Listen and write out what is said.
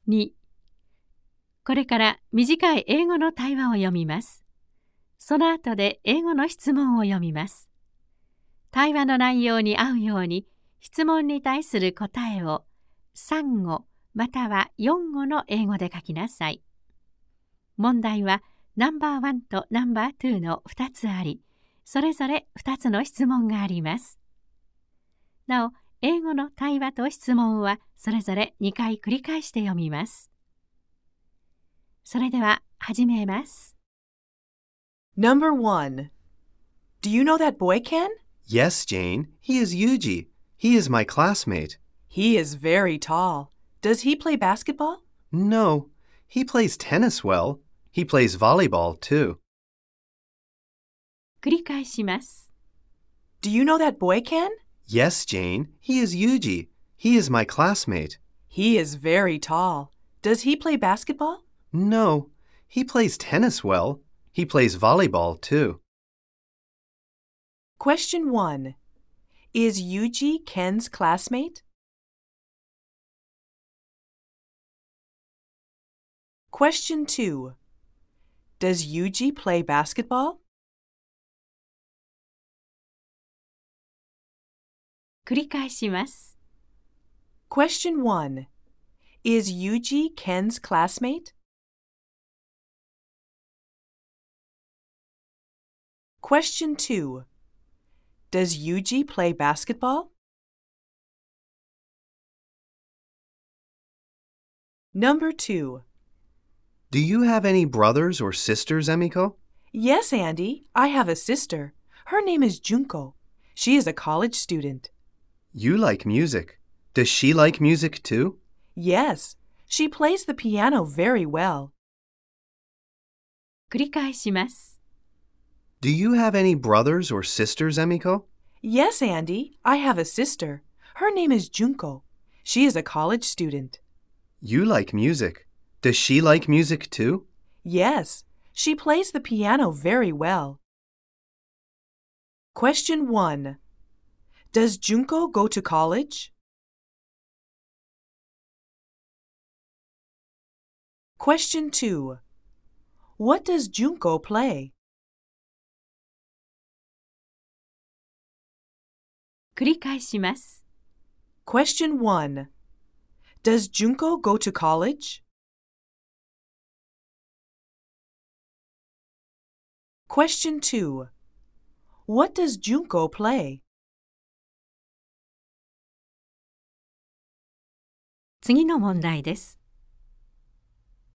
2、これから短い英語の対話を読みます。その後で英語の質問を読みます。対話の内容に合うように質問に対する答えを3語または4語の英語で書きなさい。問題はナンバー1とナンバー2の2つあり、それぞれ2つの質問があります。なお、英語の対話と質問はそれぞれ2回繰り返して読みます。それでは始めます。 Number 1. Do you know that boy, Ken? Yes, Jane. He is Yuji. He is my classmate. He is very tall. Does he play basketball? No, he plays tennis well. He plays volleyball, too. 繰り返します。 Do you know that boy, Ken? Yes, Jane. He is Yuji. He is my classmate. He is very tall. Does he play basketball? No, he plays tennis well. He plays volleyball, too. Question 1. Is Yuji Ken's classmate? Question 2. Does Yuji play basketball? 繰り返します。 Question 1. Is Yuji Ken's classmate? Question 2. Does Yuji play basketball? Number 2. Do you have any brothers or sisters, Emiko? Yes, Andy, I have a sister. Her name is Junko. She is a college student. You like music. Does she like music, too? Yes, she plays the piano very well. 繰り返します。 Do you have any brothers or sisters, Emiko? Yes, Andy, I have a sister. Her name is Junko. She is a college student. You like music. Does she like music, too? Yes, she plays the piano very well. Question 1. Does Junko go to college? Question 2. What does Junko play? 繰り返します。 Question 1. Does Junko go to college? Question 2. What does Junko play? 次の問題です。